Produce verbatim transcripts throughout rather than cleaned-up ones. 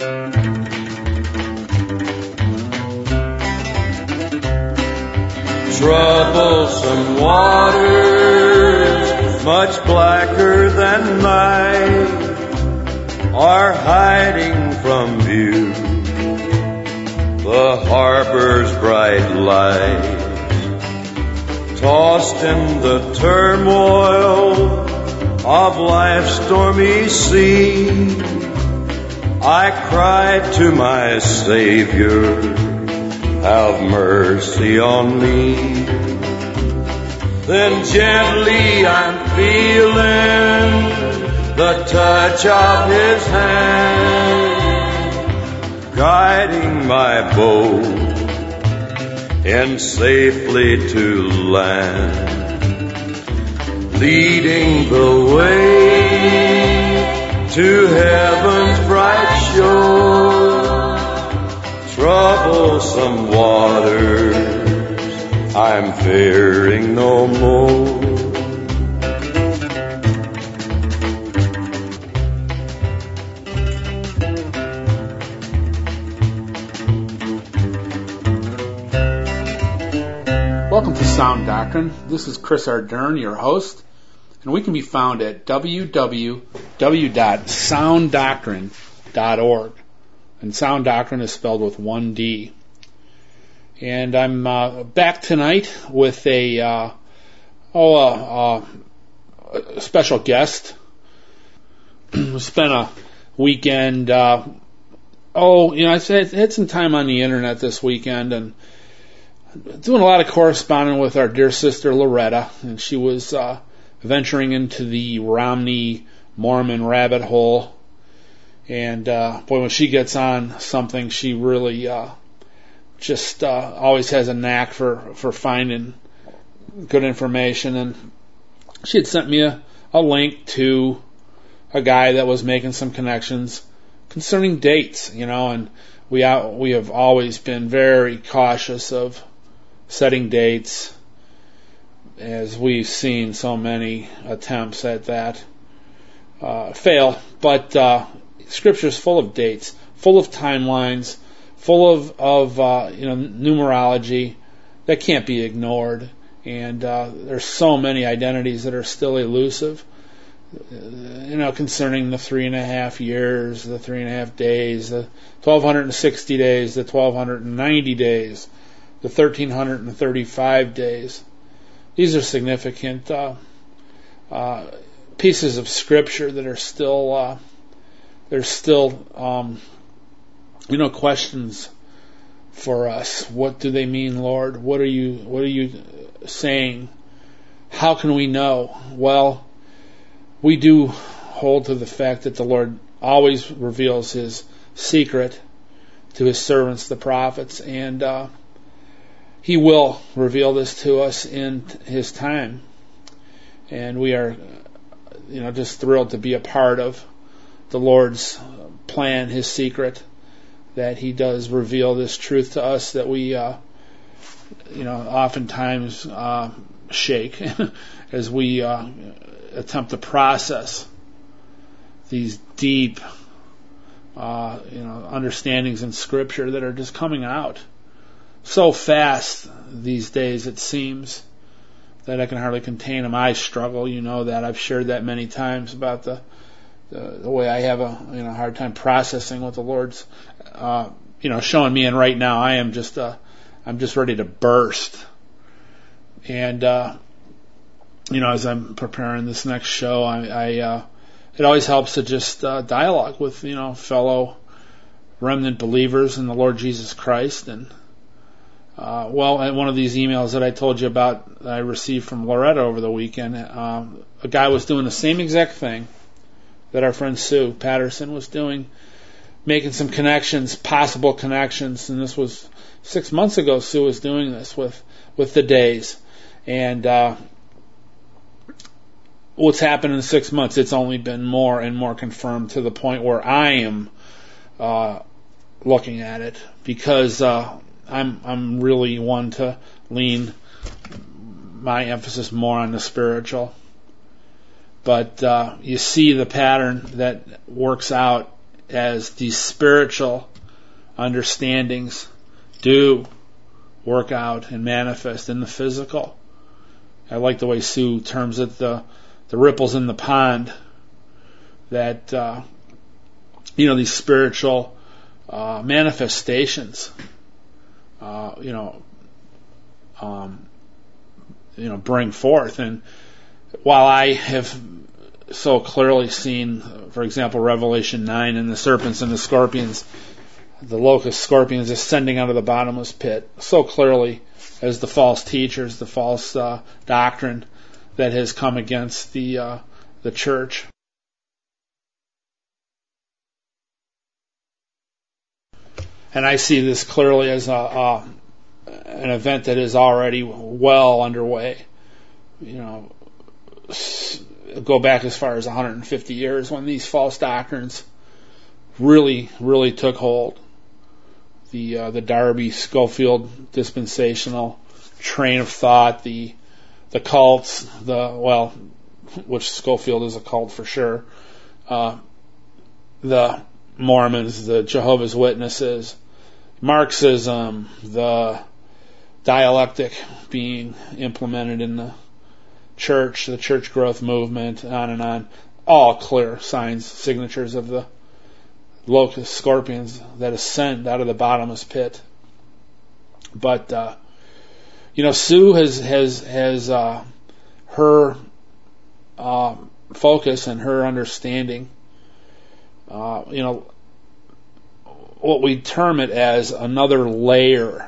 Troublesome waters, much blacker than night, are hiding from view the harbor's bright light. Tossed in the turmoil of life's stormy sea, I cried to my Savior, have mercy on me. Then gently I'm feeling the touch of His hand, guiding my boat in safely to land, leading the way to heaven's bright shore. Troublesome waters, I'm fearing no more. Welcome to Sound Doctrine. This is Chris Ardern, your host, and we can be found at w w w dot sound doctrine dot org. And Sound Doctrine is spelled with one D. And I'm uh, back tonight with a uh, oh uh, uh, a special guest. We spent a weekend. Uh, oh, you know, I had some time on the internet this weekend and doing a lot of corresponding with our dear sister Loretta, and she was uh, venturing into the Romney Mormon rabbit hole. And uh, boy, when she gets on something, she really uh, just uh, always has a knack for, for finding good information. And she had sent me a, a link to a guy that was making some connections concerning dates, you know. And we uh, we have always been very cautious of setting dates, as we've seen so many attempts at that uh, fail. But uh, Scripture is full of dates, full of timelines, full of, of uh, you know, numerology that can't be ignored. And uh, there's so many identities that are still elusive, you know, concerning the three and a half years, the three and a half days, the twelve sixty days, the twelve ninety days, the thirteen thirty-five days. These are significant uh, uh, pieces of Scripture that are still... Uh, There's still, um, you know, questions for us. What do they mean, Lord? What are you, what are you saying? How can we know? Well, we do hold to the fact that the Lord always reveals His secret to His servants, the prophets, and uh, He will reveal this to us in His time. And we are, you know, just thrilled to be a part of the Lord's plan, His secret, that He does reveal this truth to us that we, uh, you know, oftentimes uh, shake as we uh, attempt to process these deep, uh, you know, understandings in Scripture that are just coming out so fast these days. It seems that I can hardly contain them. I struggle, you know that. I've shared that many times about the The, the way I have a you know hard time processing what the Lord's uh, you know showing me, and right now I am just uh, I'm just ready to burst. And uh, you know as I'm preparing this next show, I, I uh, it always helps to just uh, dialogue with you know fellow remnant believers in the Lord Jesus Christ. And uh, well, one of these emails that I told you about that I received from Loretta over the weekend, uh, a guy was doing the same exact thing that our friend Sue Patterson was doing, making some connections, possible connections, and this was six months ago. Sue was doing this with, with the days, and uh, what's happened in six months, it's only been more and more confirmed to the point where I am uh, looking at it, because uh, I'm I'm really one to lean my emphasis more on the spiritual. But uh, you see the pattern that works out as these spiritual understandings do work out and manifest in the physical. I like the way Sue terms it, the the ripples in the pond, that uh, you know, these spiritual uh, manifestations, uh, you know, um, you know, bring forth. And while I have so clearly seen, for example, Revelation nine and the serpents and the scorpions, the locust scorpions ascending out of the bottomless pit, so clearly as the false teachers, the false uh, doctrine that has come against the uh, the church. And I see this clearly as a, a an event that is already well underway. You know, go back as far as one hundred fifty years when these false doctrines really, really took hold. The uh, the Darby Scofield dispensational train of thought, the the cults, the well, which Scofield is a cult for sure, uh, the Mormons, the Jehovah's Witnesses, Marxism, the dialectic being implemented in the church, the church growth movement, on and on, all clear signs, signatures of the locust scorpions that ascend out of the bottomless pit. But uh, you know, Sue has has has uh, her uh, focus and her understanding. Uh, you know, what we term it as another layer,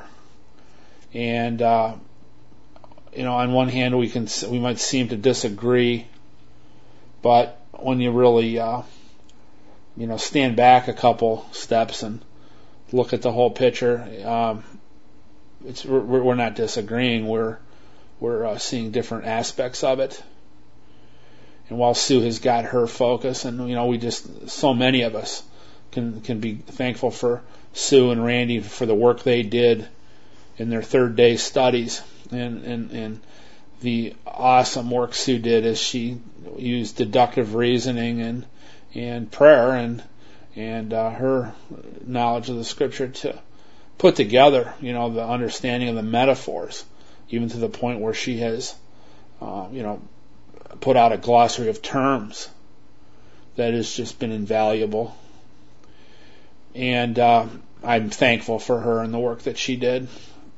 and uh, you know, on one hand we can we might seem to disagree, but when you really uh, you know, stand back a couple steps and look at the whole picture, um, it's we're, we're not disagreeing. We're we're uh, seeing different aspects of it. And while Sue has got her focus, and you know, we just so many of us can can be thankful for Sue and Randy for the work they did in their third day studies, and and and the awesome work Sue did as she used deductive reasoning and and prayer and and uh, her knowledge of the scripture to put together, you know, the understanding of the metaphors, even to the point where she has, uh, you know, put out a glossary of terms that has just been invaluable. And uh, I'm thankful for her and the work that she did.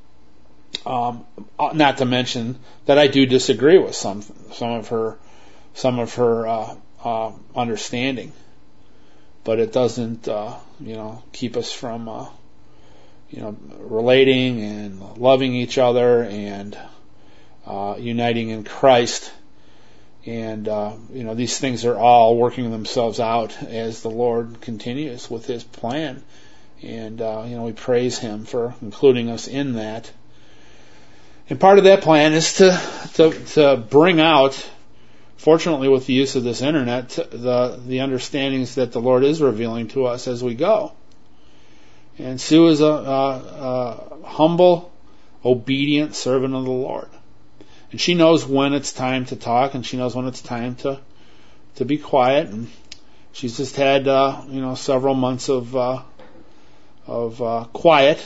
Um, not to mention that I do disagree with some some of her some of her. Uh, Uh, understanding, but it doesn't, uh, you know, keep us from, uh, you know, relating and loving each other and uh, uniting in Christ. And uh, you know, these things are all working themselves out as the Lord continues with His plan. And uh, you know, we praise Him for including us in that. And part of that plan is to to, to bring out, fortunately, with the use of this internet, the the understandings that the Lord is revealing to us as we go. And Sue is a, a, a humble, obedient servant of the Lord, and she knows when it's time to talk, and she knows when it's time to to be quiet. And she's just had uh, you know several months of uh, of uh, quiet,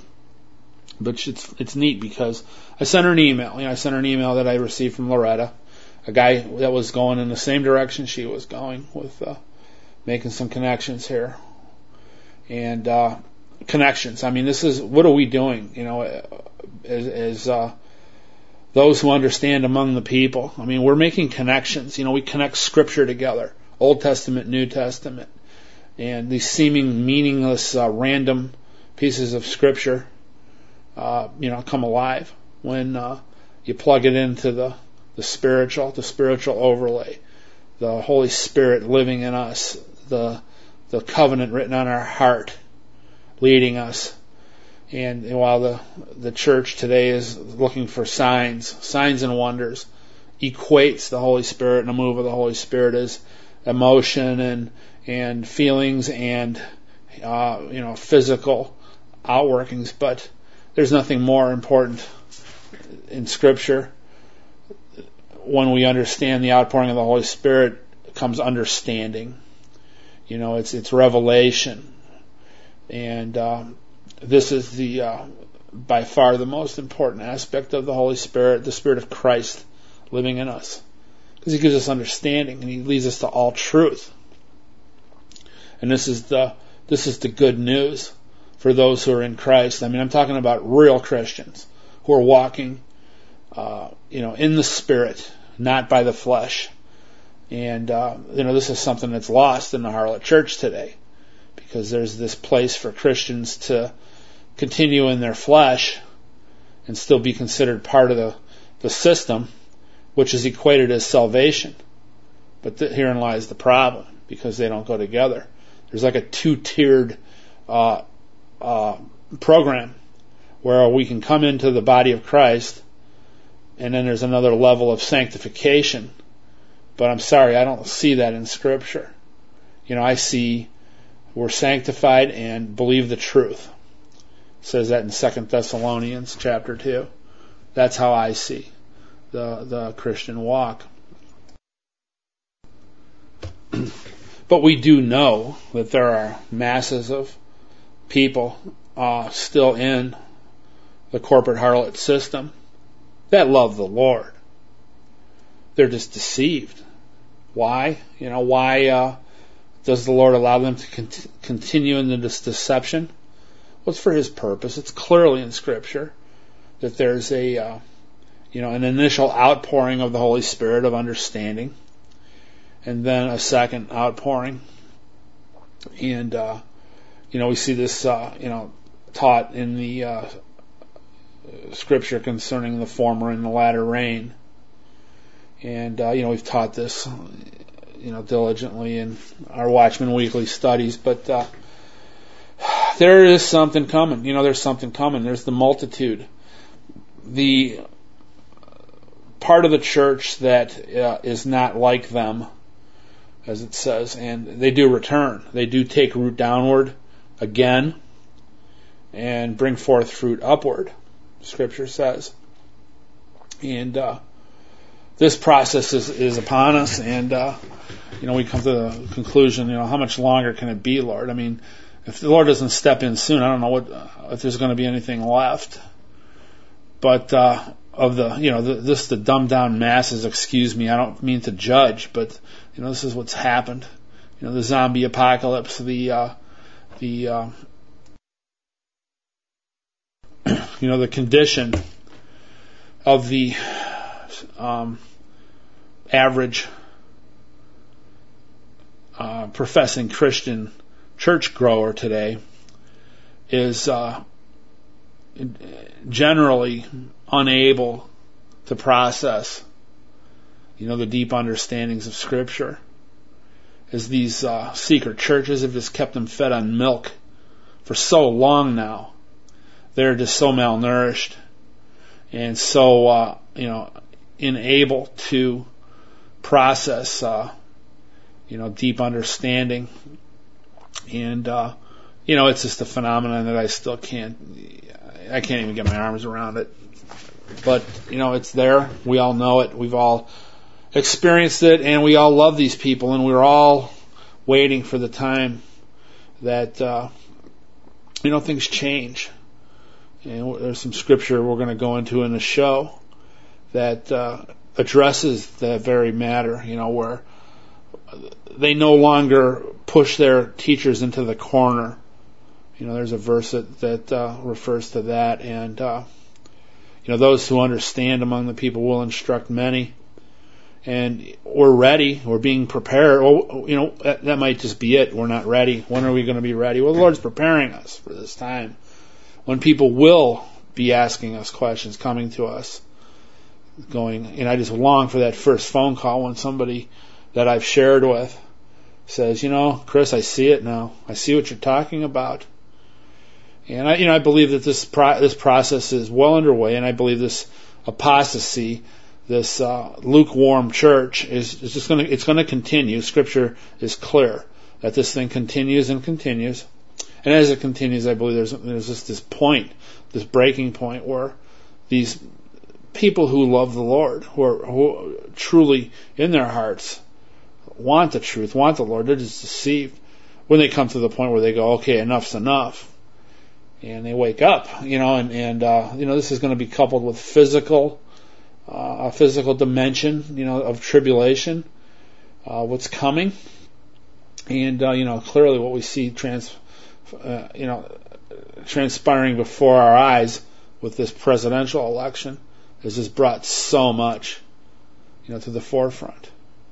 but it's it's neat because I sent her an email. You know, I sent her an email that I received from Loretta, a guy that was going in the same direction she was going, with uh, making some connections here. And uh, connections, I mean, this is, what are we doing, you know, as, as uh, those who understand among the people? I mean, we're making connections. You know, we connect Scripture together, Old Testament, New Testament, and these seeming meaningless, uh, random pieces of Scripture, uh, you know, come alive when uh, you plug it into the the spiritual, the spiritual overlay, the Holy Spirit living in us, the the covenant written on our heart, leading us. And while the the church today is looking for signs, signs and wonders, equates the Holy Spirit and the move of the Holy Spirit as emotion and and feelings and uh, you know physical outworkings, but there's nothing more important in Scripture. When we understand the outpouring of the Holy Spirit comes understanding. You know, it's it's revelation. And um, this is the uh, by far the most important aspect of the Holy Spirit, the Spirit of Christ living in us. Because He gives us understanding and He leads us to all truth. And this is the this is the good news for those who are in Christ. I mean, I'm talking about real Christians who are walking, uh, you know, in the Spirit, not by the flesh. And uh, you know, this is something that's lost in the Harlot Church today, because there's this place for Christians to continue in their flesh and still be considered part of the, the system, which is equated as salvation. But th- herein lies the problem, because they don't go together. There's like a two-tiered uh, uh, program where we can come into the body of Christ, and then there's another level of sanctification. But I'm sorry, I don't see that in Scripture. You know, I see we're sanctified and believe the truth. It says that in Second Thessalonians chapter two. That's how I see the the Christian walk. But we do know that there are masses of people uh, still in the corporate harlot system that love the Lord. They're just deceived. Why? You know, why uh, does the Lord allow them to cont- continue in this deception? Well, it's for His purpose. It's clearly in Scripture that there's a, uh, you know, an initial outpouring of the Holy Spirit of understanding, and then a second outpouring. And, uh, you know, we see this, uh, you know, taught in the uh, Scripture concerning the former and the latter rain. And, uh, you know, we've taught this, you know, diligently in our Watchman Weekly studies, but uh, there is something coming. You know, there's something coming. There's the multitude. The part of the church that uh, is not like them, as it says, and they do return. They do take root downward again and bring forth fruit upward, Scripture says. And uh, this process is, is upon us, and uh, you know, we come to the conclusion, you know, how much longer can it be, Lord? I mean, if the Lord doesn't step in soon, I don't know what if there's going to be anything left. But uh, of the, you know, the, this the dumbed down masses. Excuse me, I don't mean to judge, but you know, this is what's happened. You know, the zombie apocalypse, the uh, the uh, you know, the condition of the um, average uh, professing Christian church grower today is uh, generally unable to process, you know, the deep understandings of Scripture, as these uh, secret churches have just kept them fed on milk for so long now. They're just so malnourished and so uh, you know, unable to process uh, you know, deep understanding. And uh, you know, it's just a phenomenon that I still can't I can't even get my arms around it. But you know, it's there. We all know it. We've all experienced it, and we all love these people, and we're all waiting for the time that uh, you know, things change. And there's some scripture we're going to go into in the show that uh, addresses that very matter, you know, where they no longer push their teachers into the corner. You know, there's a verse that, that uh, refers to that. And, uh, you know, those who understand among the people will instruct many. And we're ready. We're being prepared. Well, you know, that, that might just be it. We're not ready. When are we going to be ready? Well, the Lord's preparing us for this time when people will be asking us questions, coming to us, going, and I just long for that first phone call when somebody that I've shared with says, you know, Chris, I see it now. I see what you're talking about. And I, you know, I believe that this pro- this process is well underway, and I believe this apostasy, this uh, lukewarm church is, is just going to, it's going to continue. Scripture is clear that this thing continues and continues. And as it continues, I believe there's there's just this point, this breaking point where these people who love the Lord, who are, who truly in their hearts want the truth, want the Lord, they're just deceived. when they come to the point where they go, okay, enough's enough, and they wake up, you know, and, and uh, you know, this is going to be coupled with physical, uh, a physical dimension, you know, of tribulation, uh, what's coming, and, uh, you know, clearly what we see trans, uh, you know, transpiring before our eyes with this presidential election has just brought so much, you know, to the forefront.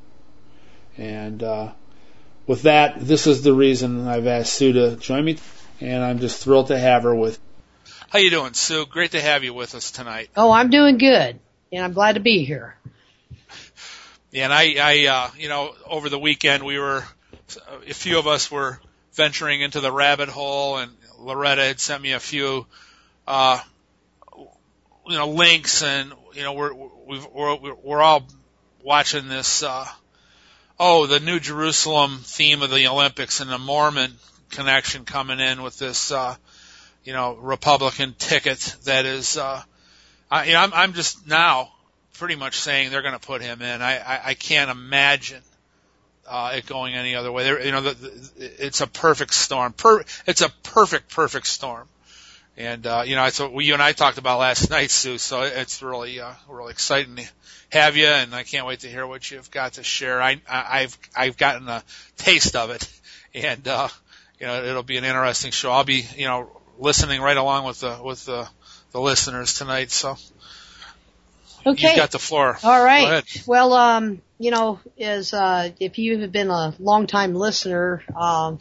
And uh, with that, this is the reason I've asked Sue to join me, and I'm just thrilled to have her with. How you doing, Sue? Great to have you with us tonight. Oh, I'm doing good, and I'm glad to be here. Yeah, and I, I, uh, you know, over the weekend we were, a few of us were venturing into the rabbit hole, and Loretta had sent me a few, uh, you know, links, and you know, we're we've, we're we're all watching this. Uh, oh, the New Jerusalem theme of the Olympics and the Mormon connection coming in with this, uh, you know, Republican ticket that is. Uh, I, you know, I'm, I'm just now pretty much saying they're going to put him in. I, I, I can't imagine uh, it going any other way. There, you know, the, the, it's a perfect storm. Per, it's a perfect, perfect storm. And, uh, you know, it's what you and I talked about last night, Sue, so it's really, uh, really exciting to have you, and I can't wait to hear what you've got to share. I, I, I've, I've gotten a taste of it, and, uh, you know, it'll be an interesting show. I'll be, you know, listening right along with the, with the, the listeners tonight, so. Okay. You've got the floor. All right. Go ahead. Well, um, you know, as uh, if you have been a long-time listener, um,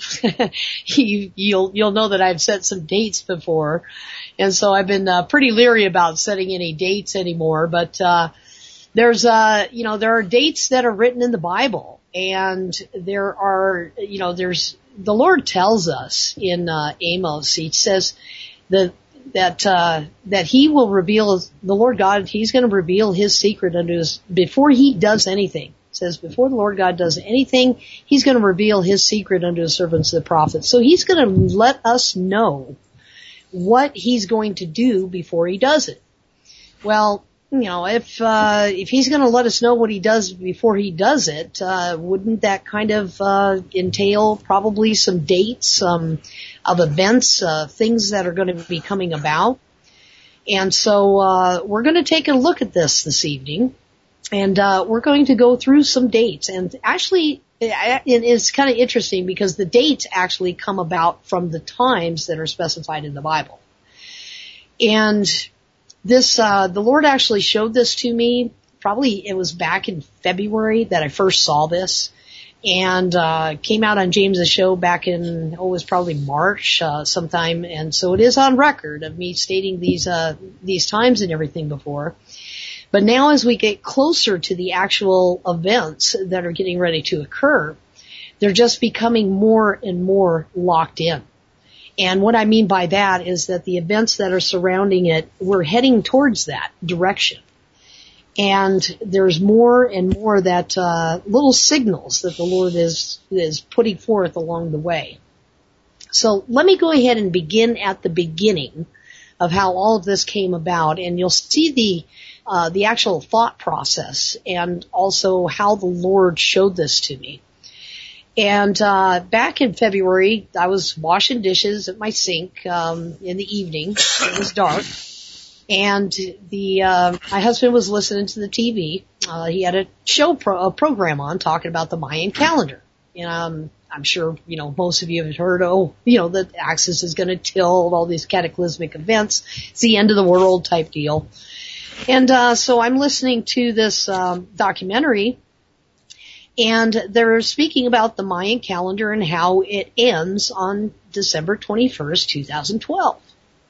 you, you'll you'll know that I've set some dates before, and so I've been uh, pretty leery about setting any dates anymore. But uh, there's, uh, you know, there are dates that are written in the Bible, and there are, you know, there's the Lord tells us in uh, Amos. He says that. that uh that he will reveal, the Lord God, he's going to reveal his secret unto us before he does anything. It says before the Lord God does anything, he's going to reveal his secret unto his servants the prophets. So he's going to let us know what he's going to do before he does it. Well, you know, if uh if he's going to let us know what he does before he does it, uh wouldn't that kind of uh entail probably some dates um of events, uh things that are going to be coming about? And so uh we're going to take a look at this this evening, and uh we're going to go through some dates. And actually it is kind of interesting because the dates actually come about from the times that are specified in the Bible. And This, uh, the Lord actually showed this to me. Probably it was back in February that I first saw this, and uh came out on James's show back in, oh, it was probably March, uh, sometime. And so it is on record of me stating these, uh, these times and everything before. But now as we get closer to the actual events that are getting ready to occur, they're just becoming more and more locked in. And what I mean by that is that the events that are surrounding it, we're heading towards that direction. And there's more and more that uh little signals that the Lord is is putting forth along the way. So let me go ahead and begin at the beginning of how all of this came about, and you'll see the uh the actual thought process and also how the Lord showed this to me. And uh back in February, I was washing dishes at my sink um in the evening. It was dark. And the uh my husband was listening to the T V. Uh he had a show pro- a program on talking about the Mayan calendar. And um I'm sure, you know, most of you have heard, oh, you know, the axis is going to tilt, all these cataclysmic events. It's the end of the world type deal. And uh so I'm listening to this um documentary, and they're speaking about the Mayan calendar and how it ends on December twenty-first, twenty twelve.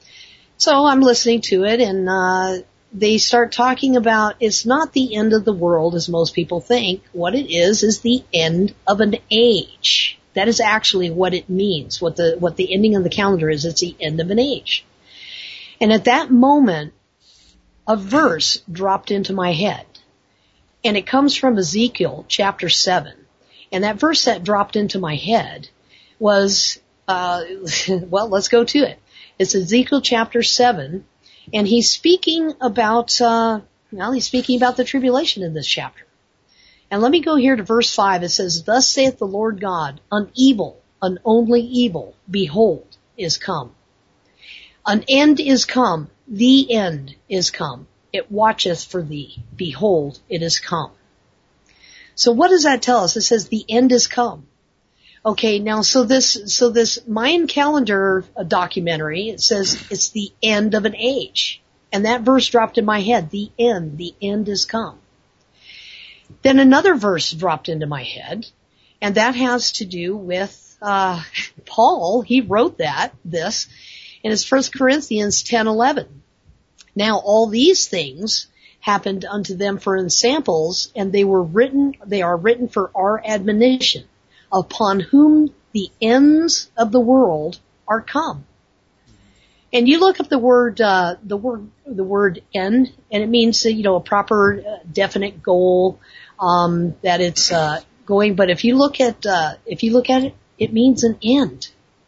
So I'm listening to it, and uh they start talking about it's not the end of the world as most people think. What it is is the end of an age. That is actually what it means. What the what the ending of the calendar is, it's the end of an age. And at that moment, a verse dropped into my head. And it comes from Ezekiel chapter seven. And that verse that dropped into my head was, uh, well, let's go to it. It's Ezekiel chapter seven. And he's speaking about, uh, well, he's speaking about the tribulation in this chapter. And let me go here to verse five. It says, "Thus saith the Lord God, an evil an only evil, behold, is come. An end is come, the end is come. It watcheth for thee, behold, it is come. So what does that tell us? It says the end is come. Okay, now so this, so this Mayan calendar documentary, it says it's the end of an age. And that verse dropped in my head, the end, the end is come. Then another verse dropped into my head, and that has to do with, uh, Paul. He wrote that, this, and it's First Corinthians ten eleven. Now all these things happened unto them for ensamples, and they were written, they are written for our admonition, upon whom the ends of the world are come. And you look up the word, uh, the word, the word end, and it means, you know, a proper, uh, definite goal, um, that it's, uh, going, but if you look at, uh, if you look at it, it means an end.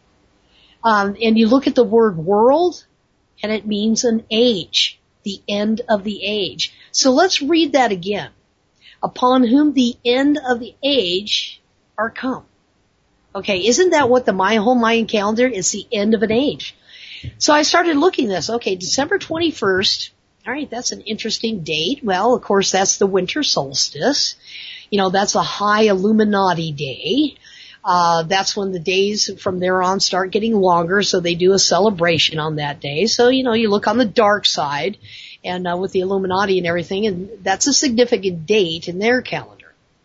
Um, and you look at the word world, and it means an age, the end of the age. So let's read that again. Upon whom the end of the age are come. Okay, isn't that what the Mayan, whole Mayan calendar is? The end of an age. So I started looking at this. Okay, December twenty-first. All right, that's an interesting date. Well, of course, that's the winter solstice. You know, that's a high Illuminati day. Uh, that's when the days from there on start getting longer, so they do a celebration on that day. So, you know, you look on the dark side, and uh, with the Illuminati and everything, and that's a significant date in their calendar.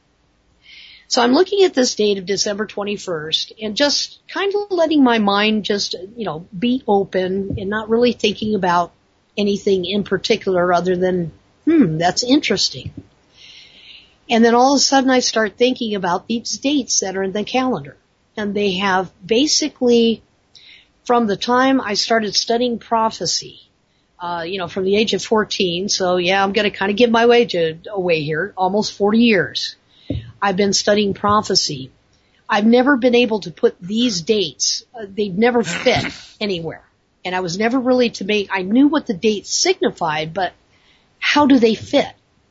So I'm looking at this date of December twenty-first and just kind of letting my mind just, you know, be open and not really thinking about anything in particular other than, hmm, that's interesting. And then all of a sudden I start thinking about these dates that are in the calendar. And they have basically, from the time I started studying prophecy, uh, you know, from the age of fourteen, so yeah, I'm going to kind of give my way to, away here, almost forty years. I've been studying prophecy. I've never been able to put these dates, uh, they've never fit anywhere. And I was never really to make, I knew what the dates signified, but how do they fit?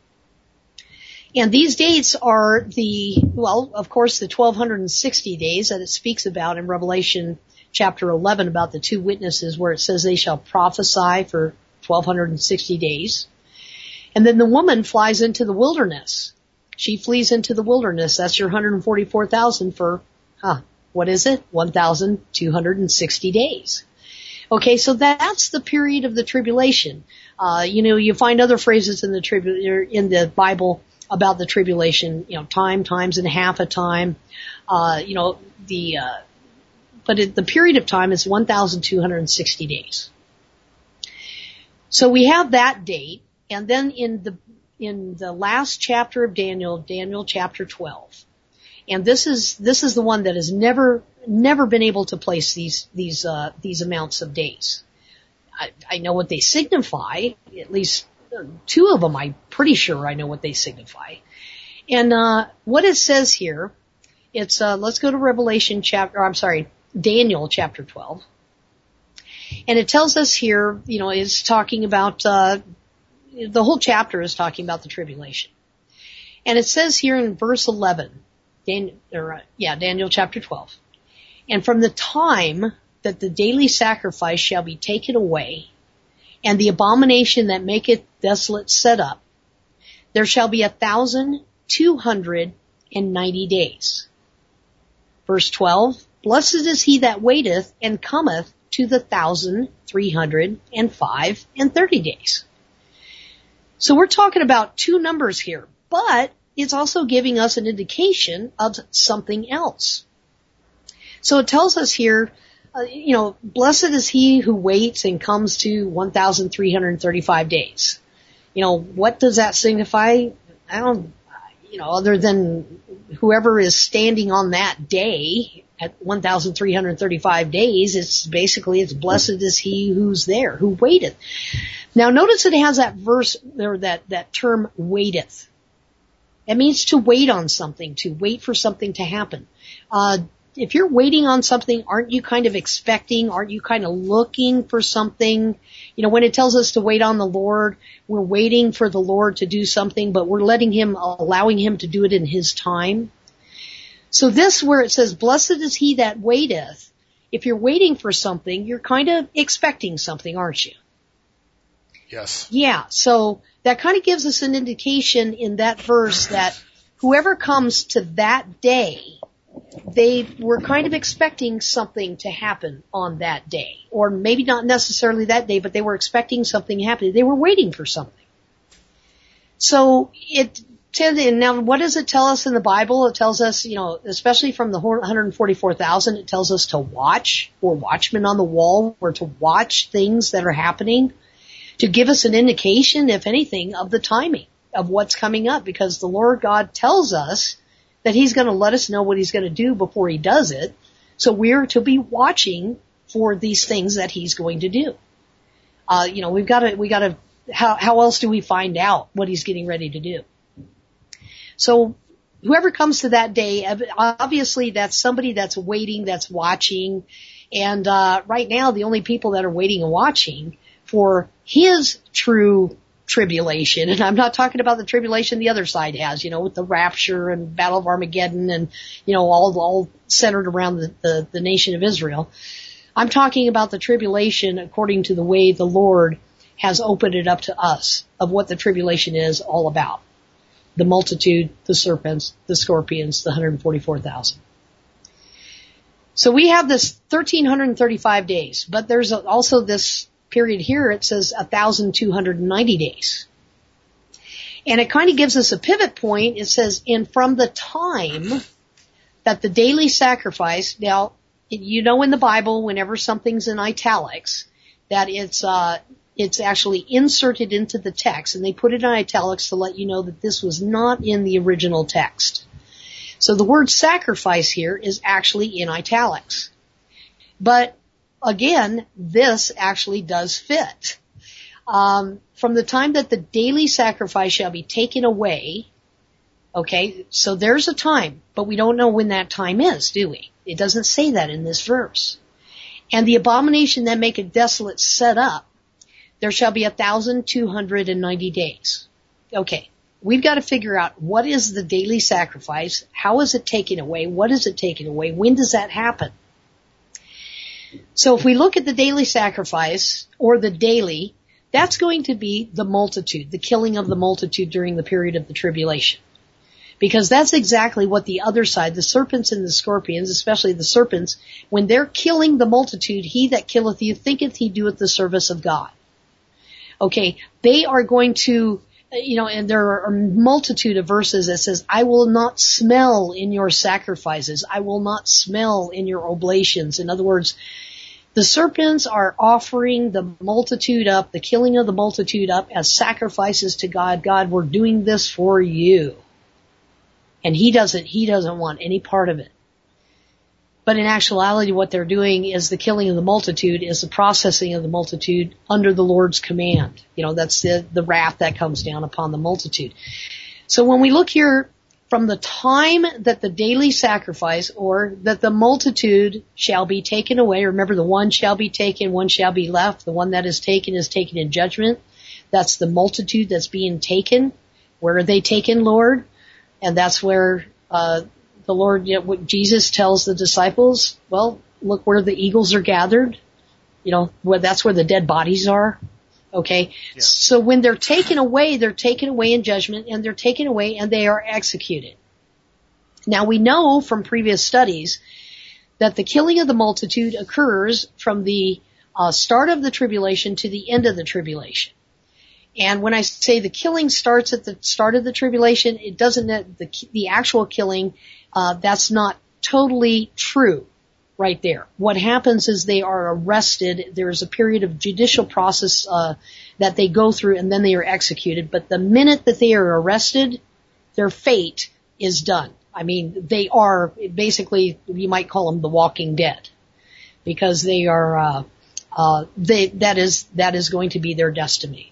And these dates are the, well, of course, the twelve sixty days that it speaks about in Revelation chapter eleven about the two witnesses where it says they shall prophesy for twelve sixty days. And then the woman flies into the wilderness. She flees into the wilderness. That's your one hundred forty-four thousand for, huh, what is it? one thousand two hundred sixty days. Okay, so that's the period of the tribulation. Uh, you know, you find other phrases in the tribu- in the Bible about the tribulation, you know, time, times, and half a time. Uh, you know, the, uh, but it, the period of time is one thousand two hundred sixty days. So we have that date, and then in the in the last chapter of Daniel, Daniel chapter twelve. And this is, this is the one that has never, never been able to place these, these, uh, these amounts of days. I, I know what they signify, at least two of them I'm pretty sure I know what they signify. And, uh, what it says here, it's, uh, let's go to Revelation chapter, I'm sorry, Daniel chapter twelve. And it tells us here, you know, it's talking about, uh, the whole chapter is talking about the tribulation. And it says here in verse eleven, Dan, or, uh, yeah, Daniel chapter twelve. And from the time that the daily sacrifice shall be taken away, and the abomination that maketh desolate set up, there shall be a thousand two hundred and ninety days. Verse twelve, blessed is he that waiteth and cometh to the thousand three hundred and five and thirty days. So we're talking about two numbers here, but it's also giving us an indication of something else. So it tells us here, uh, you know, blessed is he who waits and comes to one thousand three hundred thirty-five days. You know, what does that signify? I don't, you know, other than whoever is standing on that day at one thousand three hundred thirty-five days, it's basically, it's blessed is he who's there, who waiteth. Now notice it has that verse, or that, that term waiteth. It means to wait on something, to wait for something to happen. Uh, if you're waiting on something, aren't you kind of expecting, aren't you kind of looking for something? You know, when it tells us to wait on the Lord, we're waiting for the Lord to do something, but we're letting him, allowing him to do it in his time. So this, where it says, blessed is he that waiteth, if you're waiting for something, you're kind of expecting something, aren't you? Yes. Yeah, so that kind of gives us an indication in that verse that whoever comes to that day, they were kind of expecting something to happen on that day. Or maybe not necessarily that day, but they were expecting something happening. They were waiting for something. So it And now, what does it tell us in the Bible? It tells us, you know, especially from the one hundred forty-four thousand, it tells us to watch. We're watchmen on the wall. We're to watch things that are happening to give us an indication, if anything, of the timing of what's coming up, because the Lord God tells us that he's going to let us know what he's going to do before he does it. So we're to be watching for these things that he's going to do. Uh, you know, we've got to, we got to, how, how else do we find out what he's getting ready to do? So whoever comes to that day, obviously that's somebody that's waiting, that's watching. And, uh, right now the only people that are waiting and watching for his true tribulation, and I'm not talking about the tribulation the other side has, you know, with the rapture and Battle of Armageddon and, you know, all, all centered around the, the, the nation of Israel. I'm talking about the tribulation according to the way the Lord has opened it up to us of what the tribulation is all about. The multitude, the serpents, the scorpions, the one hundred forty-four thousand. So we have this one thousand three hundred thirty-five days, but there's also this period here, it says one thousand two hundred ninety days. And it kind of gives us a pivot point. It says, and from the time that the daily sacrifice, now, you know in the Bible, whenever something's in italics, that it's, uh, it's actually inserted into the text, and they put it in italics to let you know that this was not in the original text. So the word sacrifice here is actually in italics. But again, this actually does fit. Um, from the time that the daily sacrifice shall be taken away, okay, so there's a time, but we don't know when that time is, do we? It doesn't say that in this verse. And the abomination that maketh desolate set up, there shall be one thousand two hundred ninety days. Okay, we've got to figure out what is the daily sacrifice, how is it taken away, what is it taken away, when does that happen? So if we look at the daily sacrifice, or the daily, that's going to be the multitude, the killing of the multitude during the period of the tribulation. Because that's exactly what the other side, the serpents and the scorpions, especially the serpents, when they're killing the multitude, he that killeth you thinketh he doeth the service of God. Okay, they are going to, you know, and there are a multitude of verses that says, I will not smell in your sacrifices. I will not smell in your oblations. In other words, the serpents are offering the multitude up, the killing of the multitude up as sacrifices to God. God, we're doing this for you. And he doesn't, he doesn't want any part of it. But in actuality, what they're doing is the killing of the multitude is the processing of the multitude under the Lord's command. You know, that's the, the wrath that comes down upon the multitude. So when we look here, from the time that the daily sacrifice, or that the multitude shall be taken away, remember the one shall be taken, one shall be left. The one that is taken is taken in judgment. That's the multitude that's being taken. Where are they taken, Lord? And that's where, uh, the Lord, you know, what Jesus tells the disciples, well, look where the eagles are gathered. You know, where that's where the dead bodies are. Okay. Yeah. So when they're taken away, they're taken away in judgment, and they're taken away and they are executed. Now we know from previous studies that the killing of the multitude occurs from the uh, start of the tribulation to the end of the tribulation. And when I say the killing starts at the start of the tribulation, it doesn't, the, the actual killing, uh, that's not totally true right there. What happens is they are arrested. There's a period of judicial process, uh, that they go through, and then they are executed. But the minute that they are arrested, their fate is done. I mean, they are basically, you might call them the walking dead, because they are, uh, uh, they, that is, that is going to be their destiny.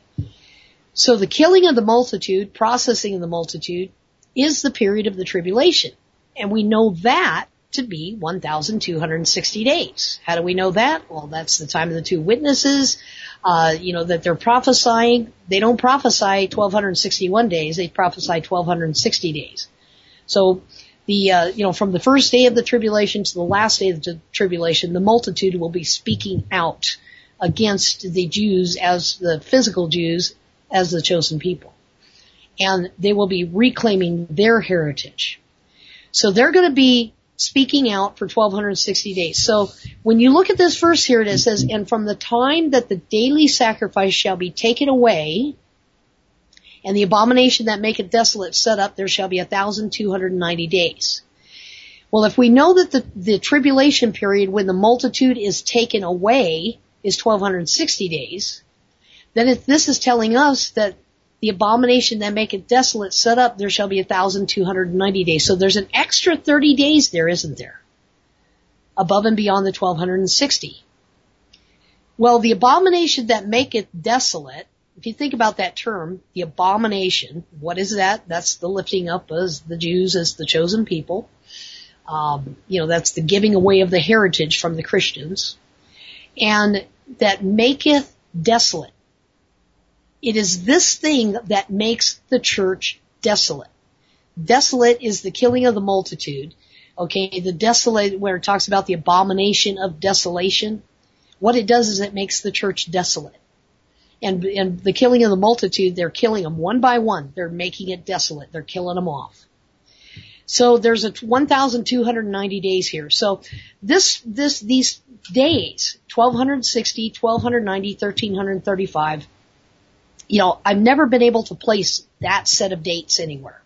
So the killing of the multitude, processing of the multitude, is the period of the tribulation. And we know that to be one thousand two hundred sixty days. How do we know that? Well, that's the time of the two witnesses, uh, you know, that they're prophesying. They don't prophesy twelve sixty-one days, they prophesy twelve sixty days. So the, uh, you know, from the first day of the tribulation to the last day of the tribulation, the multitude will be speaking out against the Jews as the physical Jews, as the chosen people. And they will be reclaiming their heritage. So they're going to be speaking out for twelve sixty days. So when you look at this verse here, it says, and from the time that the daily sacrifice shall be taken away, and the abomination that maketh desolate set up, there shall be a thousand two hundred ninety days. Well, if we know that the, the tribulation period when the multitude is taken away is twelve sixty days, then if this is telling us that the abomination that maketh desolate set up, there shall be a thousand two hundred ninety days. So there's an extra thirty days there, isn't there? Above and beyond the twelve sixty. Well, the abomination that maketh desolate, if you think about that term, the abomination, what is that? That's the lifting up as the Jews as the chosen people. Um, you know, that's the giving away of the heritage from the Christians. And that maketh desolate. It is this thing that makes the church desolate. Desolate is the killing of the multitude. Okay, the desolate, where it talks about the abomination of desolation, what it does is it makes the church desolate. And, and the killing of the multitude, they're killing them one by one. They're making it desolate. They're killing them off. So there's a one thousand two hundred ninety days here. So this, this, these days, twelve sixty, twelve ninety, thirteen thirty-five, you know, I've never been able to place that set of dates anywhere.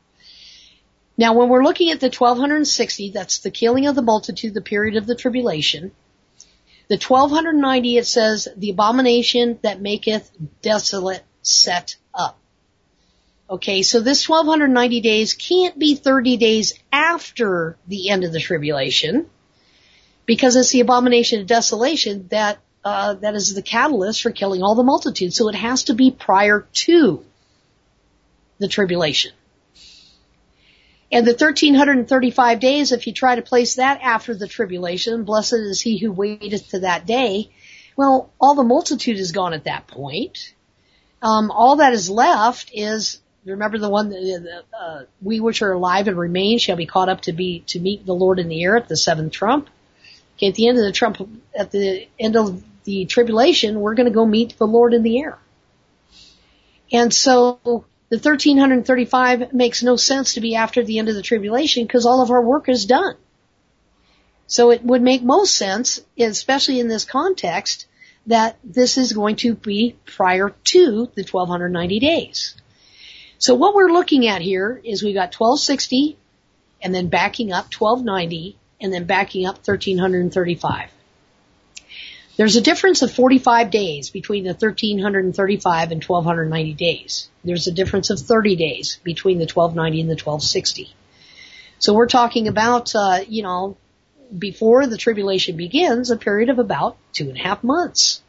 Now, when we're looking at the twelve sixty, that's the killing of the multitude, the period of the tribulation. The twelve ninety, it says, the abomination that maketh desolate set up. Okay, so this twelve ninety days can't be thirty days after the end of the tribulation, because it's the abomination of desolation that uh that is the catalyst for killing all the multitude. So it has to be prior to the tribulation. And the thirteen thirty-five days, if you try to place that after the tribulation, blessed is he who waiteth to that day. Well, all the multitude is gone at that point. Um, all that is left is, remember the one, that, uh, we which are alive and remain shall be caught up to be, to meet the Lord in the air at the seventh trump. Okay, at the end of the trump, at the end of the tribulation, we're going to go meet the Lord in the air. And so the thirteen thirty-five makes no sense to be after the end of the tribulation because all of our work is done. So it would make most sense, especially in this context, that this is going to be prior to the twelve ninety days. So what we're looking at here is we got twelve sixty and then backing up twelve ninety and then backing up thirteen thirty-five. There's a difference of forty-five days between the thirteen thirty-five and twelve ninety days. There's a difference of thirty days between the twelve ninety and the twelve sixty. So we're talking about, uh, you know, before the tribulation begins, a period of about two and a half months.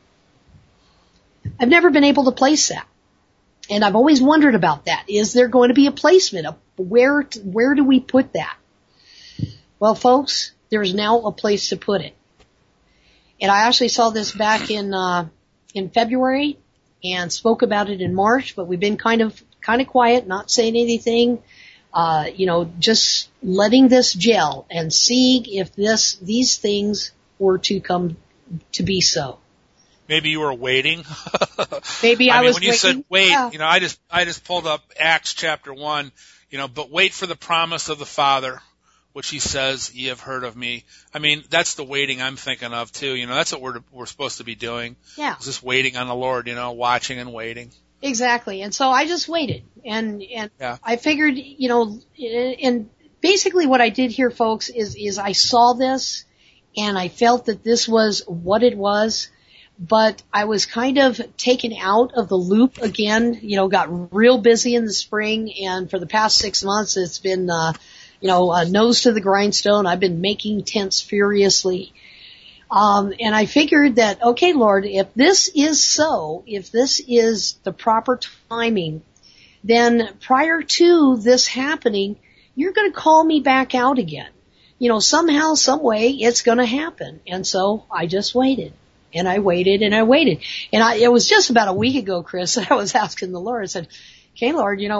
I've never been able to place that. And I've always wondered about that. Is there going to be a placement? Of where, where do we put that? Well, folks, there's now a place to put it. And I actually saw this back in, uh, in February and spoke about it in March, but we've been kind of, kind of quiet, not saying anything, uh, you know, just letting this gel and seeing if this, these things were to come to be so. Maybe you were waiting. Maybe I, I mean, was when you waiting. said wait, Yeah. you know, I just, I just pulled up Acts chapter one, you know, but wait for the promise of the Father, which he says, ye have heard of me. I mean, that's the waiting I'm thinking of too. You know, that's what we're, we're supposed to be doing. Yeah. It's just waiting on the Lord, you know, watching and waiting. Exactly. And so I just waited and, and Yeah. I figured, you know, and basically what I did here, folks, is, is I saw this and I felt that this was what it was, but I was kind of taken out of the loop again, you know, got real busy in the spring, and for the past six months it's been, uh, you know, uh, nose to the grindstone. I've been making tents furiously. Um, and I figured that, okay, Lord, if this is so, if this is the proper timing, then prior to this happening, you're going to call me back out again. You know, somehow, some way, it's going to happen. And so I just waited. And I waited and I waited. And I, it was just about a week ago, Chris, that I was asking the Lord. I said, okay, Lord, you know, or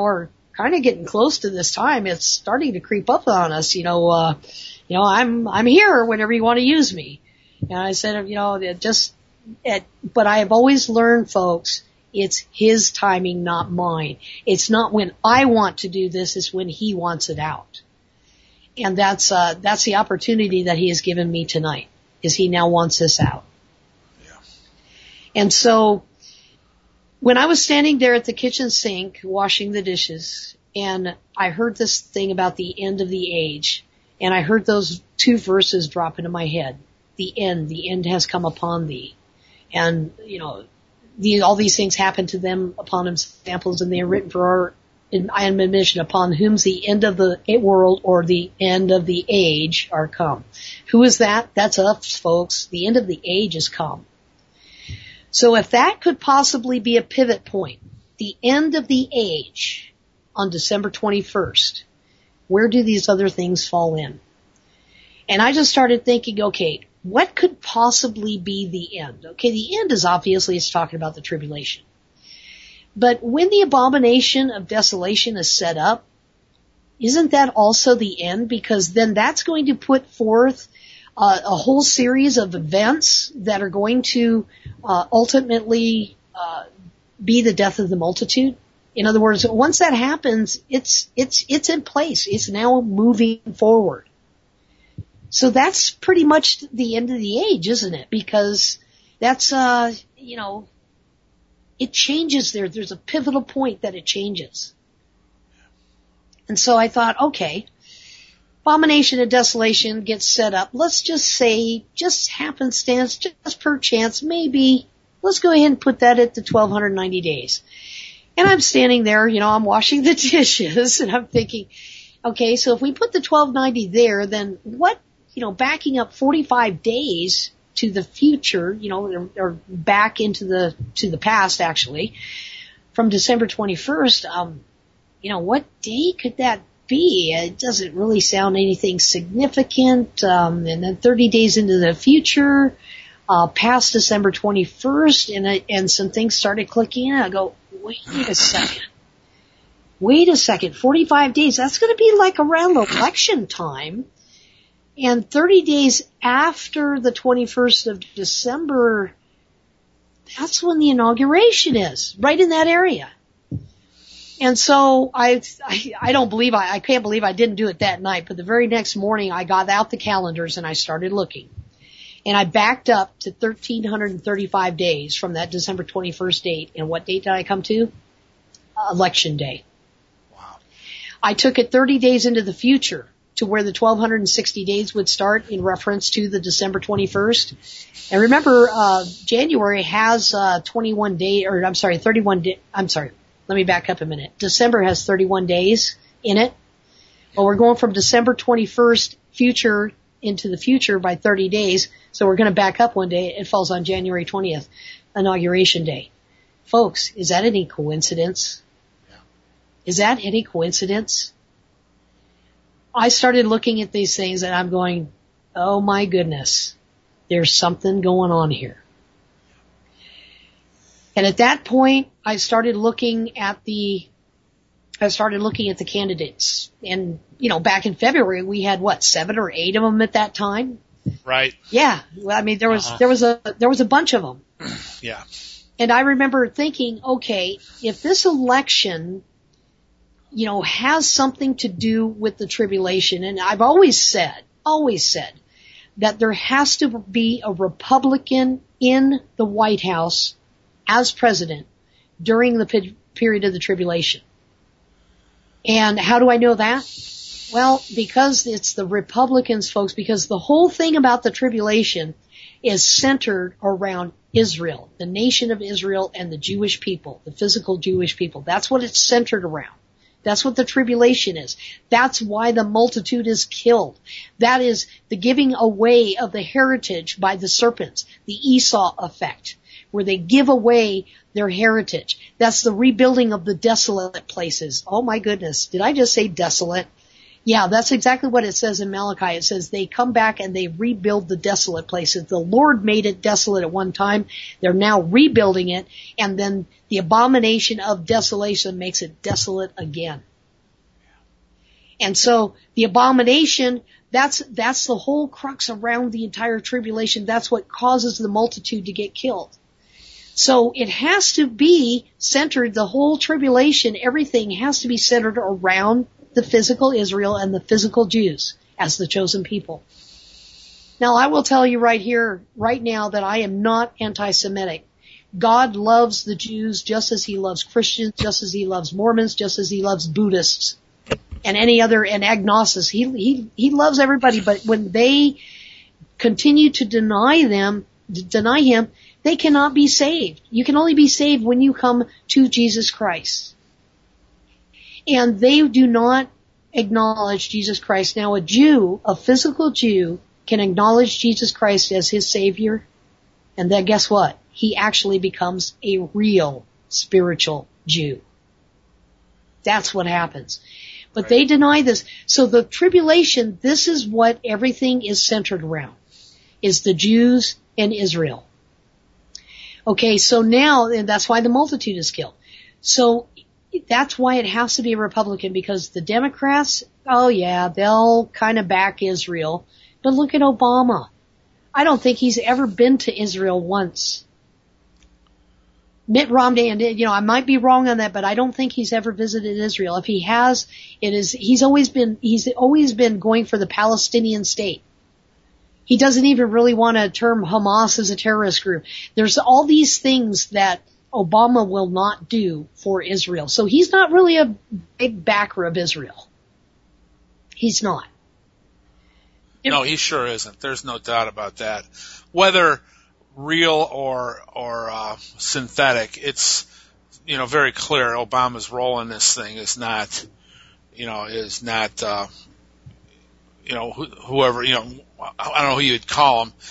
kind of getting close to this time. It's starting to creep up on us. You know, uh, you know, I'm, I'm here whenever you want to use me. And I said, you know, it just, it, but I have always learned, folks, it's his timing, not mine. It's not when I want to do this, it's when he wants it out. And that's, uh, that's the opportunity that he has given me tonight, is he now wants this out. Yeah. And so, when I was standing there at the kitchen sink washing the dishes, and I heard this thing about the end of the age, and I heard those two verses drop into my head. The end, the end has come upon thee. And, you know, the, all these things happen to them upon examples, and they are written for our admonition, upon whom the end of the world or the end of the age are come. Who is that? That's us, folks. The end of the age is come. So if that could possibly be a pivot point, the end of the age on December twenty-first, where do these other things fall in? And I just started thinking, okay, what could possibly be the end? Okay, the end is obviously, it's talking about the tribulation. But when the abomination of desolation is set up, isn't that also the end? Because then that's going to put forth Uh, a whole series of events that are going to uh, ultimately uh, be the death of the multitude. In other words, once that happens, it's it's it's in place. It's now moving forward. So that's pretty much the end of the age, isn't it? Because that's uh you know, it changes there. There's a pivotal point that it changes. And so I thought, okay, abomination of desolation gets set up. Let's just say, just happenstance, just per chance, maybe, let's go ahead and put that at the twelve ninety days. And I'm standing there, you know, I'm washing the dishes, and I'm thinking, okay, so if we put the twelve ninety there, then what, you know, backing up forty-five days to the future, you know, or, or back into the, to the past, actually, from December twenty-first, um, you know, what day could that be? It doesn't really sound anything significant. Um, and then thirty days into the future, uh, past December twenty-first, and I, and some things started clicking in. I go, wait a second. Wait a second. forty-five days. That's going to be like around election time. And thirty days after the twenty-first of December, that's when the inauguration is, right in that area. And so I, I, I don't believe I, I can't believe I didn't do it that night, but the very next morning I got out the calendars and I started looking. And I backed up to one thousand three hundred thirty-five days from that December twenty-first date. And what date did I come to? Uh, election day. Wow. I took it thirty days into the future to where the twelve sixty days would start in reference to the December twenty-first. And remember, uh, January has, uh, twenty-one days, or I'm sorry, thirty-one days, I'm sorry. Let me back up a minute. December has thirty-one days in it. Well, we're going from December twenty-first future into the future by thirty days. So we're going to back up one day. It falls on January twentieth, Inauguration Day. Folks, is that any coincidence? Yeah. Is that any coincidence? I started looking at these things and I'm going, oh my goodness, there's something going on here. And at that point, I started looking at the, I started looking at the candidates. And, you know, back in February, we had what, seven or eight of them at that time? Right. Yeah. Well, I mean, there was, Uh-huh. there was a, there was a bunch of them. Yeah. And I remember thinking, okay, if this election, you know, has something to do with the tribulation, and I've always said, always said, that there has to be a Republican in the White House as president during the pe- period of the tribulation. And how do I know that? Well, because it's the Republicans, folks, because the whole thing about the tribulation is centered around Israel, the nation of Israel and the Jewish people, the physical Jewish people. That's what it's centered around. That's what the tribulation is. That's why the multitude is killed. That is the giving away of the heritage by the serpents, the Esau effect, where they give away their heritage. That's the rebuilding of the desolate places. Oh my goodness. Did I just say desolate? Yeah, that's exactly what it says in Malachi. It says they come back and they rebuild the desolate places. The Lord made it desolate at one time. They're now rebuilding it, and then the abomination of desolation makes it desolate again. And so the abomination, that's, that's the whole crux around the entire tribulation. That's what causes the multitude to get killed. So it has to be centered, the whole tribulation, everything has to be centered around the physical Israel and the physical Jews as the chosen people. Now I will tell you right here, right now, that I am not anti-Semitic. God loves the Jews just as he loves Christians, just as he loves Mormons, just as he loves Buddhists and any other, and agnostics. He, he, he loves everybody, but when they continue to deny them, deny him, they cannot be saved. You can only be saved when you come to Jesus Christ. And they do not acknowledge Jesus Christ. Now a Jew, a physical Jew, can acknowledge Jesus Christ as his Savior, and then guess what? He actually becomes a real spiritual Jew. That's what happens. But right. They deny this. So the tribulation, this is what everything is centered around, is the Jews and Israel. Okay, so now, and that's why the multitude is killed. So that's why it has to be a Republican, because the Democrats, oh yeah, they'll kind of back Israel. But look at Obama. I don't think he's ever been to Israel once. Mitt Romney, and you know, I might be wrong on that, but I don't think he's ever visited Israel. If he has, it is, he's always been, he's always been going for the Palestinian state. He doesn't even really want to term Hamas as a terrorist group. There's all these things that Obama will not do for Israel. So he's not really a big backer of Israel. He's not. No, he sure isn't. There's no doubt about that. Whether real or or uh, synthetic, it's, you know, very clear Obama's role in this thing is not, you know, is not, uh, you know, wh- whoever, you know, I don't know who you'd call him,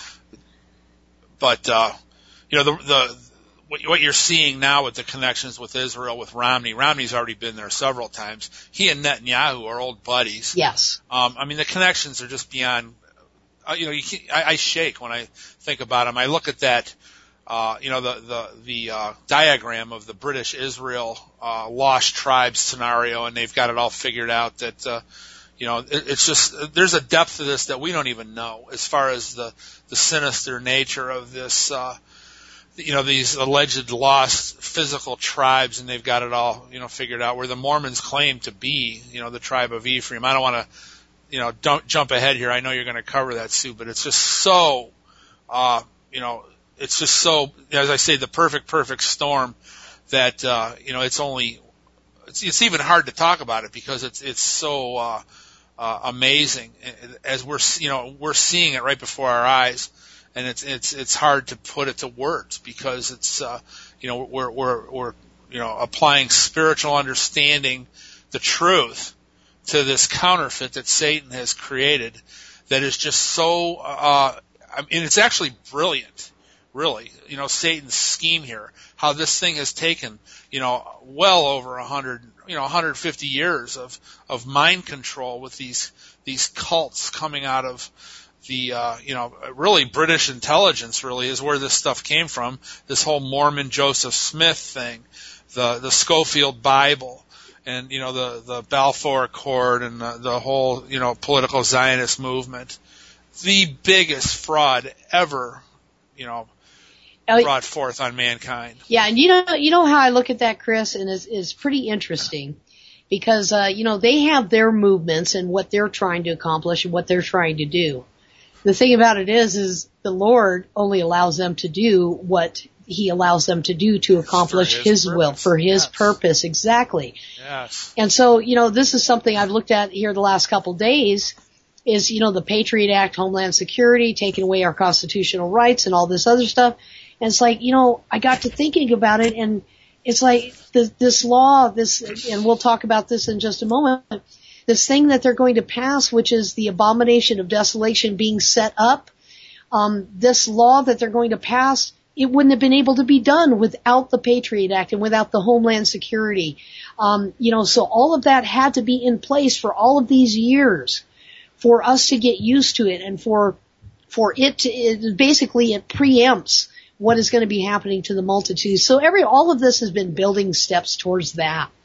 but, uh, you know, the, the, what, what you're seeing now with the connections with Israel, with Romney, Romney's already been there several times. He and Netanyahu are old buddies. Yes. Um, I mean, the connections are just beyond, uh, you know, you can't, I, I shake when I think about them. I look at that, uh, you know, the, the, the, uh, diagram of the British Israel, uh, lost tribes scenario, and they've got it all figured out that, uh, you know, it, it's just, there's a depth to this that we don't even know as far as the, the sinister nature of this, uh, you know, these alleged lost physical tribes, and they've got it all, you know, figured out, where the Mormons claim to be, you know, the tribe of Ephraim. I don't want to, you know, don't jump ahead here. I know you're going to cover that, Sue, but it's just so, uh, you know, it's just so, as I say, the perfect, perfect storm that, uh, you know, it's only, it's, it's even hard to talk about it because it's, it's so, uh, uh, amazing as we're, you know, we're seeing it right before our eyes. And it's, it's, it's hard to put it to words because it's, uh, you know, we're, we're, we're, you know, applying spiritual understanding, the truth, to this counterfeit that Satan has created that is just so, uh, I mean, it's actually brilliant, really, you know, Satan's scheme here, how this thing has taken, you know, well over a hundred, you know, one hundred fifty years of, of mind control with these, these cults coming out of, the, uh, you know, really British intelligence really is where this stuff came from. This whole Mormon Joseph Smith thing, the, the Schofield Bible, and, you know, the, the Balfour Accord and the, the whole, you know, political Zionist movement. The biggest fraud ever, you know, brought forth on mankind. Yeah. And you know, you know how I look at that, Chris, and it's, it's pretty interesting because, uh, you know, they have their movements and what they're trying to accomplish and what they're trying to do. The thing about it is, is the Lord only allows them to do what He allows them to do to accomplish His, his will, for His yes. purpose, exactly. Yes. And so, you know, this is something I've looked at here the last couple of days, is, you know, the Patriot Act, Homeland Security, taking away our constitutional rights and all this other stuff. And it's like, you know, I got to thinking about it, and it's like this, this law, this, and we'll talk about this in just a moment, this thing that they're going to pass, which is the abomination of desolation being set up, um, this law that they're going to pass, it wouldn't have been able to be done without the Patriot Act and without the Homeland Security. Um, you know, so all of that had to be in place for all of these years for us to get used to it, and for, for it to, it, basically it preempts what is going to be happening to the multitude. So every, all of this has been building steps towards that.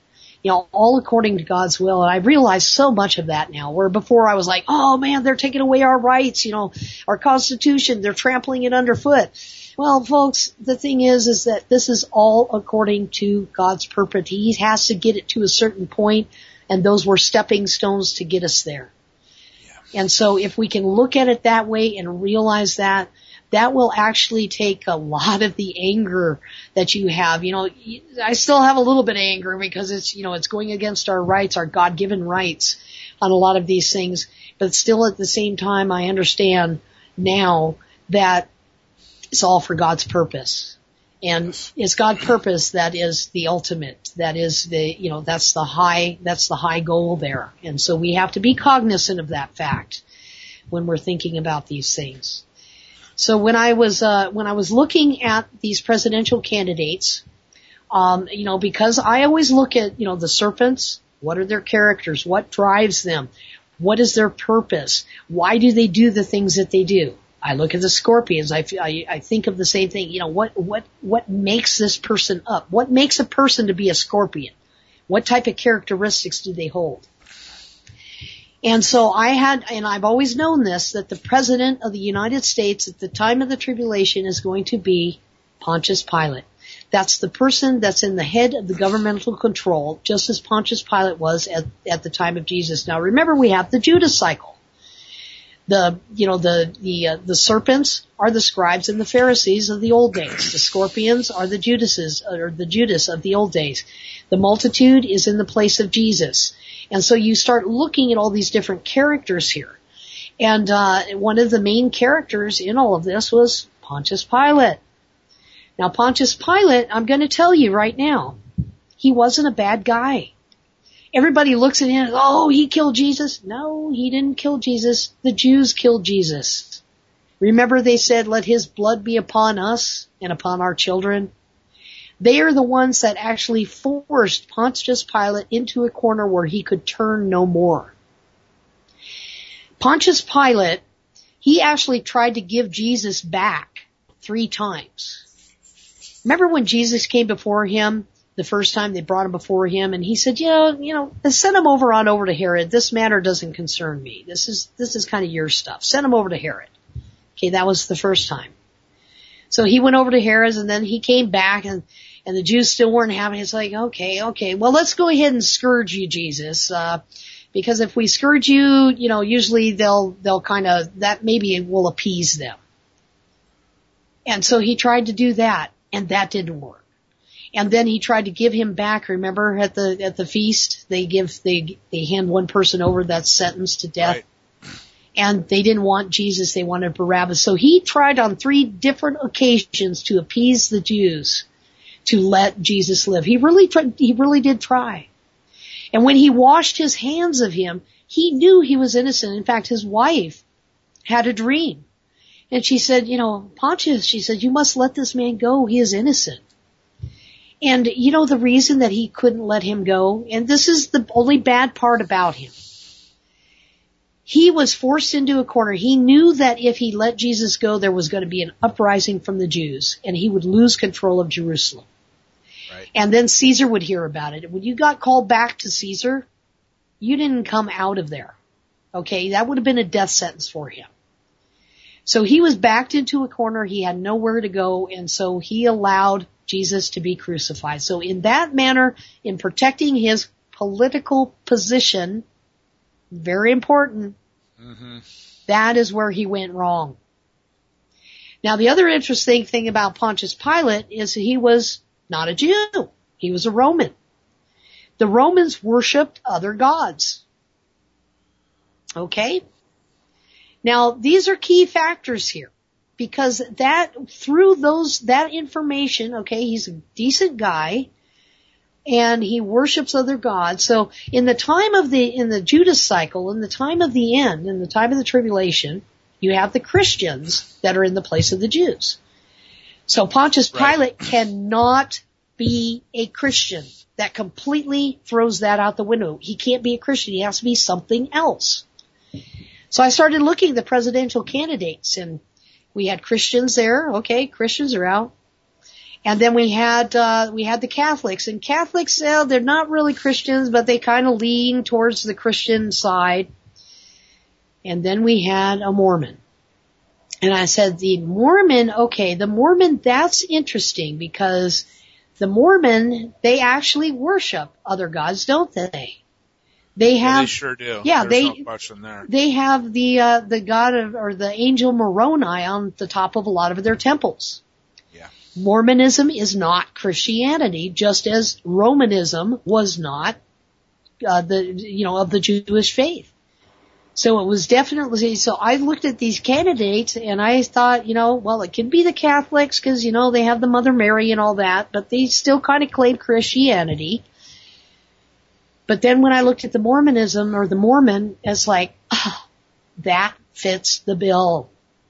you know, all according to God's will. And I realize so much of that now, where before I was like, oh man, they're taking away our rights, you know, our Constitution, they're trampling it underfoot. Well, folks, the thing is, is that this is all according to God's purpose. He has to get it to a certain point, and those were stepping stones to get us there. Yeah. And so if we can look at it that way and realize that, that will actually take a lot of the anger that you have. You know, I still have a little bit of anger because it's, you know, it's going against our rights, our God-given rights on a lot of these things. But still at the same time, I understand now that it's all for God's purpose. And yes. It's God's purpose that is the ultimate. That is the, you know, that's the high, that's the high goal there. And so we have to be cognizant of that fact when we're thinking about these things. So when I was, uh, when I was looking at these presidential candidates, um, you know, because I always look at, you know, the serpents, what are their characters? What drives them? What is their purpose? Why do they do the things that they do? I look at the scorpions. I, I, I think of the same thing. You know, what, what, what makes this person up? What makes a person to be a scorpion? What type of characteristics do they hold? And so I had, and I've always known this, that the president of the United States at the time of the tribulation is going to be Pontius Pilate. That's the person that's in the head of the governmental control, just as Pontius Pilate was at, at the time of Jesus. Now remember, we have the Judas cycle. The, you know, the, the, uh, the serpents are the scribes and the Pharisees of the old days. The scorpions are the Judases, or the Judas of the old days. The multitude is in the place of Jesus. And so you start looking at all these different characters here. And, uh, one of the main characters in all of this was Pontius Pilate. Now Pontius Pilate, I'm going to tell you right now, he wasn't a bad guy. Everybody looks at him, oh, he killed Jesus. No, he didn't kill Jesus. The Jews killed Jesus. Remember they said, let his blood be upon us and upon our children. They are the ones that actually forced Pontius Pilate into a corner where he could turn no more. Pontius Pilate, he actually tried to give Jesus back three times. Remember when Jesus came before him? The first time they brought him before him, and he said, you know, you know, send him over on over to Herod. This matter doesn't concern me. This is, this is kind of your stuff. Send him over to Herod. Okay, that was the first time. So he went over to Herod, and then he came back, and, and the Jews still weren't having it. It's like, okay, okay, well, let's go ahead and scourge you, Jesus, uh, because if we scourge you, you know, usually they'll, they'll kind of, that maybe will appease them. And so he tried to do that, and that didn't work. And then he tried to give him back. Remember at the at the feast, they give they they hand one person over that's sentenced to death, right. And they didn't want Jesus; they wanted Barabbas. So he tried on three different occasions to appease the Jews, to let Jesus live. He really tried. He really did try. And when he washed his hands of him, he knew he was innocent. In fact, his wife had a dream, and she said, "You know, Pontius," she said, "you must let this man go. He is innocent." And you know the reason that he couldn't let him go? And this is the only bad part about him. He was forced into a corner. He knew that if he let Jesus go, there was going to be an uprising from the Jews, and he would lose control of Jerusalem. Right. And then Caesar would hear about it. When you got called back to Caesar, you didn't come out of there. Okay, that would have been a death sentence for him. So he was backed into a corner. He had nowhere to go, and so he allowed Jesus to be crucified. So in that manner, in protecting his political position, very important, mm-hmm. That is where he went wrong. Now the other interesting thing about Pontius Pilate is he was not a Jew. He was a Roman. The Romans worshipped other gods. Okay? Now these are key factors here. Because that, through those, that information, okay, he's a decent guy, and he worships other gods. So, in the time of the, in the Judas cycle, in the time of the end, in the time of the tribulation, you have the Christians that are in the place of the Jews. So Pontius Pilate right. cannot be a Christian. That completely throws that out the window. He can't be a Christian. He has to be something else. So I started looking at the presidential candidates, and we had Christians there. Okay, Christians are out. And then we had, uh, we had the Catholics. And Catholics, uh, they're not really Christians, but they kind of lean towards the Christian side. And then we had a Mormon. And I said, the Mormon, okay, the Mormon, that's interesting because the Mormon, they actually worship other gods, don't they? They have, yeah, they sure do. Yeah, There's they, no question there. They have the, uh, the god of, or the angel Moroni on the top of a lot of their temples. Yeah. Mormonism is not Christianity, just as Romanism was not, uh, the, you know, of the Jewish faith. So it was definitely, so I looked at these candidates and I thought, you know, well, it could be the Catholics because, you know, they have the Mother Mary and all that, but they still kind of claim Christianity. But then when I looked at the Mormonism or the Mormon, it's like, oh, that fits the bill.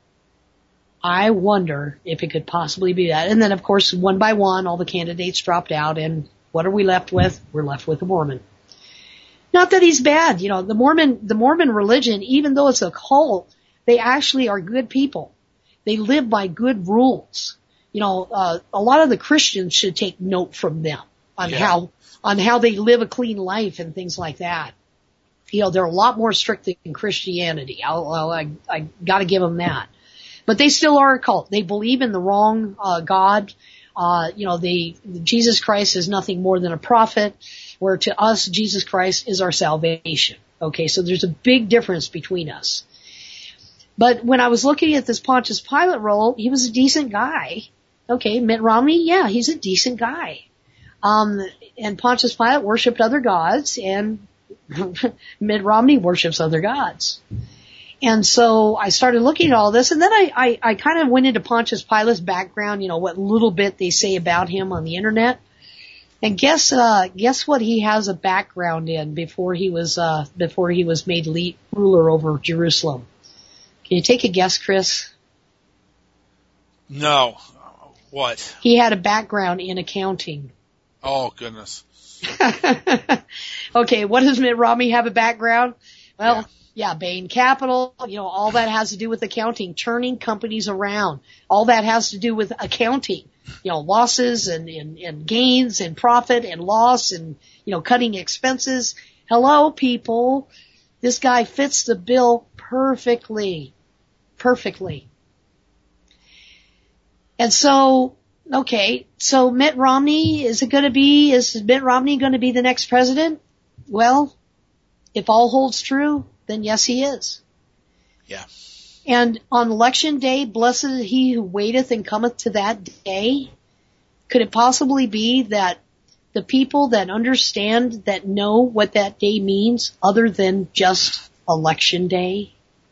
I wonder if it could possibly be that. And then, of course, one by one, all the candidates dropped out. And what are we left with? We're left with the Mormon. Not that he's bad. You know, the Mormon, the Mormon religion, even though it's a cult, they actually are good people. They live by good rules. You know, uh, a lot of the Christians should take note from them on yeah. how, on how they live a clean life and things like that. You know, they're a lot more strict than Christianity. I'll, I'll, I, I gotta give them that. But they still are a cult. They believe in the wrong, uh, God. Uh, you know, they, Jesus Christ is nothing more than a prophet, where to us, Jesus Christ is our salvation. Okay, so there's a big difference between us. But when I was looking at this Pontius Pilate role, he was a decent guy. Okay, Mitt Romney, yeah, he's a decent guy. Um, and Pontius Pilate worshipped other gods, and Mitt Romney worships other gods. And so I started looking at all this, and then I, I, I kind of went into Pontius Pilate's background, you know, what little bit they say about him on the internet. And guess, uh, guess what he has a background in before he was, uh, before he was made lead ruler over Jerusalem. Can you take a guess, Chris? No. What? He had a background in accounting. Oh, goodness. Okay, what does Mitt Romney have a background? Well, yeah. Yeah, Bain Capital, you know, all that has to do with accounting, turning companies around. All that has to do with accounting, you know, losses and, and, and gains and profit and loss and, you know, cutting expenses. Hello, people. This guy fits the bill perfectly. Perfectly. And so, okay, so Mitt Romney, is it going to be, is Mitt Romney going to be the next president? Well, if all holds true, then yes, he is. Yeah. And on election day, blessed is he who waiteth and cometh to that day. Could it possibly be that the people that understand, that know what that day means other than just election day?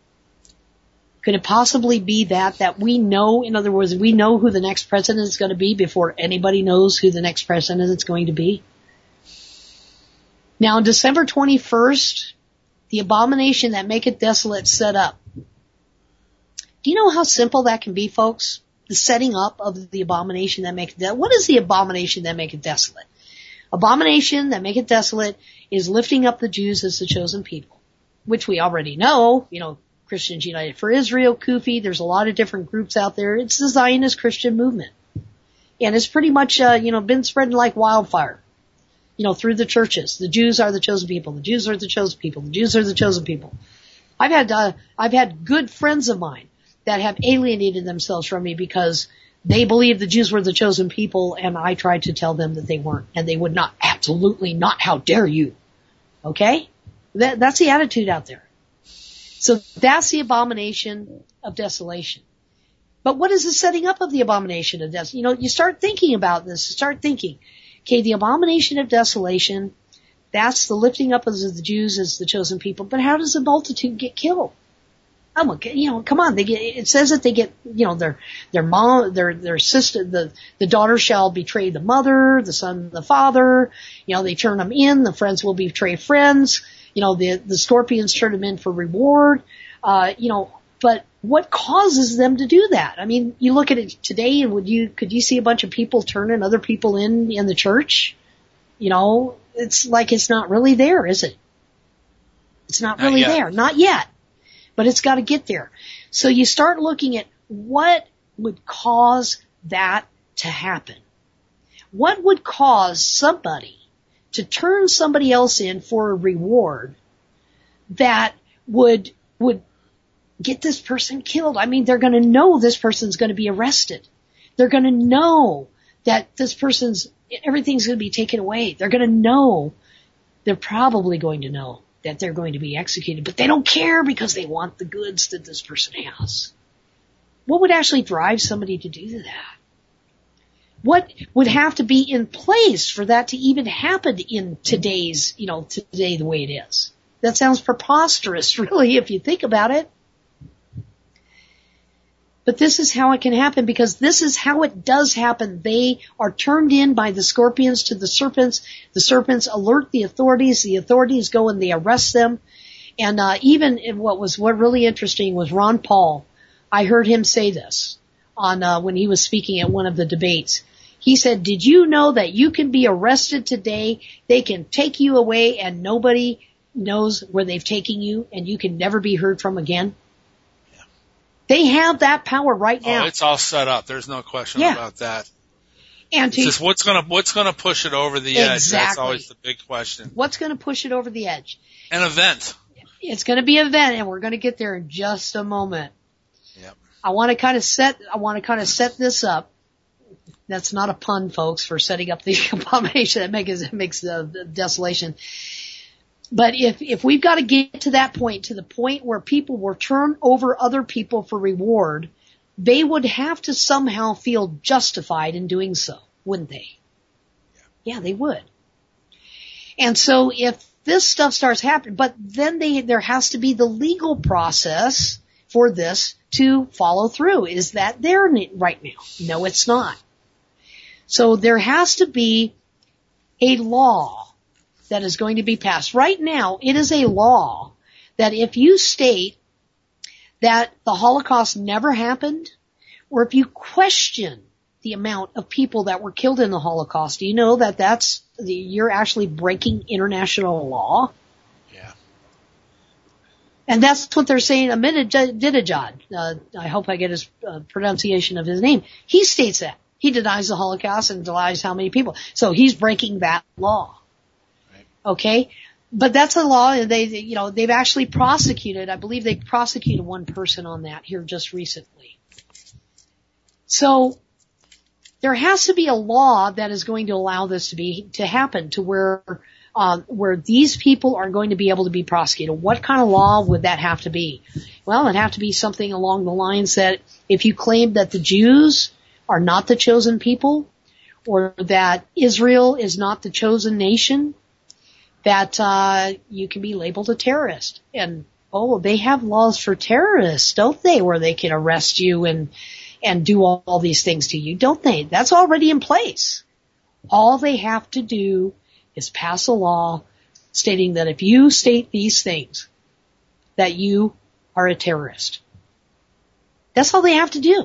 Could it possibly be that, that we know, in other words, we know who the next president is going to be before anybody knows who the next president is going to be? Now, on December twenty-first, the abomination that maketh desolate set up. Do you know how simple that can be, folks? The setting up of the abomination that maketh desolate. What is the abomination that maketh desolate? Abomination that maketh desolate is lifting up the Jews as the chosen people, which we already know. You know, Christians United for Israel, Kufi, there's a lot of different groups out there. It's the Zionist Christian movement. And it's pretty much, uh, you know, been spreading like wildfire. You know, through the churches. The Jews are the chosen people. The Jews are the chosen people. The Jews are the chosen people. I've had, uh, I've had good friends of mine that have alienated themselves from me because they believed the Jews were the chosen people, and I tried to tell them that they weren't, and they would not. Absolutely not. How dare you? Okay? That, that's the attitude out there. So that's the abomination of desolation. But what is the setting up of the abomination of desolation? You know, you start thinking about this. Start thinking. Okay, the abomination of desolation, that's the lifting up of the Jews as the chosen people. But how does the multitude get killed? Oh, you know, come on. They get, it says that they get, you know, their, their mom, their, their sister, the, the daughter shall betray the mother, the son the father. You know, they turn them in. The friends will betray friends. You know, the, the scorpions turn them in for reward. Uh, you know, but what causes them to do that? I mean, you look at it today, and would you, could you see a bunch of people turning other people in, in the church? You know, it's like it's not really there, is it? It's not really Not yet. there. Not yet. But it's got to get there. So you start looking at what would cause that to happen. What would cause somebody to turn somebody else in for a reward that would, would get this person killed? I mean, they're going to know this person's going to be arrested. They're going to know that this person's, everything's going to be taken away. They're going to know, they're probably going to know that they're going to be executed, but they don't care because they want the goods that this person has. What would actually drive somebody to do that? What would have to be in place for that to even happen in today's, you know, today the way it is? That sounds preposterous, really, if you think about it. But this is how it can happen, because this is how it does happen. They are turned in by the scorpions to the serpents. The serpents alert the authorities. The authorities go and they arrest them. And uh, even in what was what really interesting was Ron Paul. I heard him say this on uh, when he was speaking at one of the debates. He said, did you know that you can be arrested today? They can take you away and nobody knows where they've taken you, and you can never be heard from again? Yeah. They have that power right now. Oh, it's all set up. There's no question yeah. about that. And to, it's just what's gonna what's gonna push it over the edge? Exactly. That's always the big question. What's gonna push it over the edge? An event. It's gonna be an event, and we're gonna get there in just a moment. Yep. I want to kind of set. I want to kind of set this up. That's not a pun, folks, for setting up the abomination that makes makes the, the desolation. But if if we've got to get to that point, to the point where people will turn over other people for reward, they would have to somehow feel justified in doing so, wouldn't they? Yeah, yeah they would. And so if this stuff starts happening, but then they there has to be the legal process for this to follow through. Is that there right now? No, it's not. So there has to be a law that is going to be passed. Right now, it is a law that if you state that the Holocaust never happened, or if you question the amount of people that were killed in the Holocaust, do you know that that's the, you're actually breaking international law? Yeah. And that's what they're saying. Ahmadinejad, uh, I hope I get his uh, pronunciation of his name. He states that. He denies the Holocaust and denies how many people. So he's breaking that law. Right. Okay? But that's a law, and they, you know, they've actually prosecuted, I believe they prosecuted one person on that here just recently. So there has to be a law that is going to allow this to be, to happen, to where, um, where these people are going to be able to be prosecuted. What kind of law would that have to be? Well, it'd have to be something along the lines that if you claim that the Jews are not the chosen people, or that Israel is not the chosen nation, that uh you can be labeled a terrorist. And oh, they have laws for terrorists, don't they, where they can arrest you and and do all, all these things to you, don't they? That's already in place. All they have to do is pass a law stating that if you state these things, that you are a terrorist. That's all they have to do.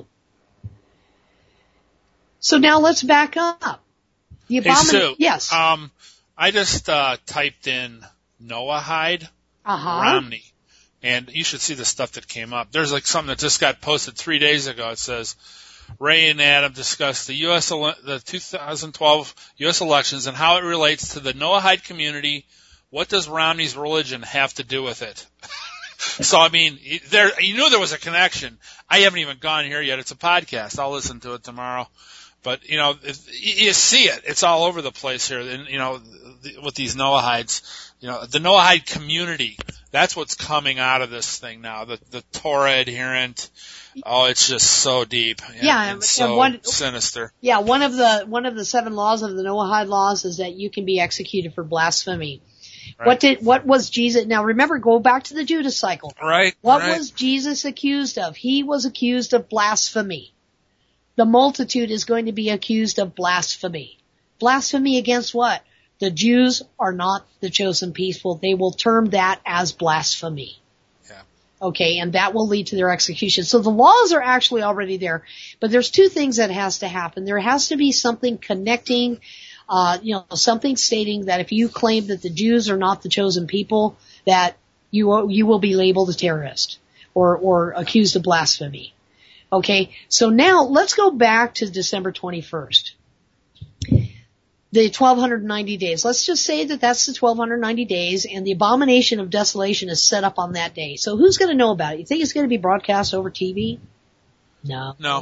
So now let's back up. The hey, abomin- Sue, yes. Um, I just uh, typed in Noahide Uh-huh. Romney, and you should see the stuff that came up. There's like something that just got posted three days ago. It says Ray and Adam discussed the U S ele- the two thousand twelve U S elections and how it relates to the Noahide community. What does Romney's religion have to do with it? So I mean, there you knew there was a connection. I haven't even gone here yet. It's a podcast. I'll listen to it tomorrow. But, you know, you see it. It's all over the place here. And, you know, with these Noahides, you know, the Noahide community, that's what's coming out of this thing now. The, the Torah adherent. Oh, it's just so deep. And, yeah. and so and one, sinister. Yeah. One of the, one of the seven laws of the Noahide laws is that you can be executed for blasphemy. Right. What did, what was Jesus, now remember, go back to the Judas cycle. Right. What right. was Jesus accused of? He was accused of blasphemy. The multitude is going to be accused of blasphemy. Blasphemy against what? The Jews are not the chosen people. They will term that as blasphemy. Yeah. Okay, and that will lead to their execution. So the laws are actually already there, but there's two things that has to happen. There has to be something connecting, uh, you know, something stating that if you claim that the Jews are not the chosen people, that you you will be labeled a terrorist or or accused of blasphemy. Okay, so now let's go back to December twenty-first. the twelve ninety days. Let's just say that that's the twelve ninety days, and the abomination of desolation is set up on that day. So who's going to know about it? You think it's going to be broadcast over T V? No. No.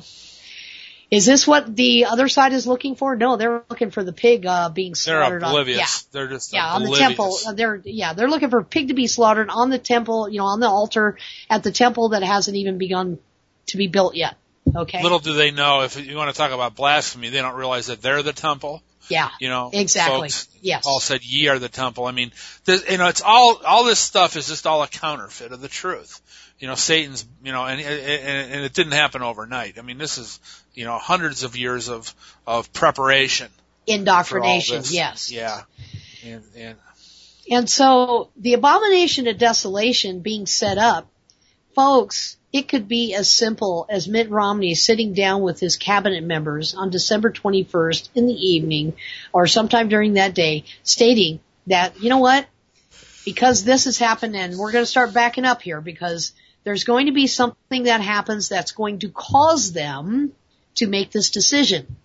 Is this what the other side is looking for? No, they're looking for the pig uh being slaughtered. They're oblivious. On, yeah. They're just yeah, oblivious. on the temple. They're yeah, they're looking for a pig to be slaughtered on the temple, you know, on the altar at the temple that hasn't even begun to be built yet. Okay. Little do they know, if you want to talk about blasphemy, they don't realize that they're the temple. Yeah. You know, exactly. Folks, yes. Paul said, "Ye are the temple." I mean, you know, it's all all this stuff is just all a counterfeit of the truth. You know, Satan's, you know, and, and and it didn't happen overnight. I mean, this is, you know, hundreds of years of of preparation, indoctrination. Yes. Yeah. And and and so the abomination of desolation being set up, folks. It could be as simple as Mitt Romney sitting down with his cabinet members on December twenty-first in the evening or sometime during that day stating that, you know what, because this has happened and we're going to start backing up here because there's going to be something that happens that's going to cause them to make this decision.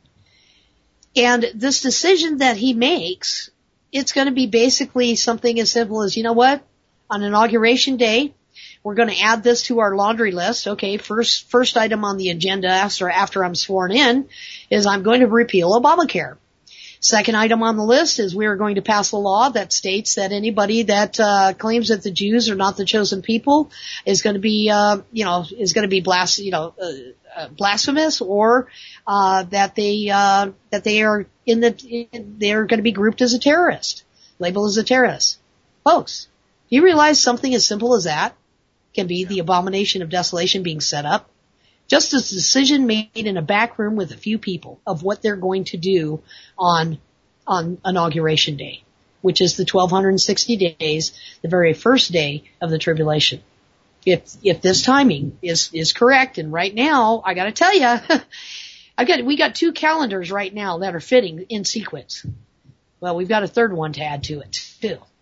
And this decision that he makes, it's going to be basically something as simple as, you know what, on Inauguration Day, we're going to add this to our laundry list. Okay, first first item on the agenda after, after I'm sworn in is I'm going to repeal Obamacare. Second item on the list is we are going to pass a law that states that anybody that uh, claims that the Jews are not the chosen people is going to be, uh, you know, is going to be blas- you know, uh, uh, blasphemous, or uh, that they uh, that they are in the they are going to be grouped as a terrorist, labeled as a terrorist. Folks, do you realize something as simple as that can be the abomination of desolation being set up? Just a decision made in a back room with a few people of what they're going to do on on Inauguration Day, which is the twelve sixty days, the very first day of the tribulation. If if this timing is is correct, and right now I got to tell you, I've got we got two calendars right now that are fitting in sequence. Well, we've got a third one to add to it too.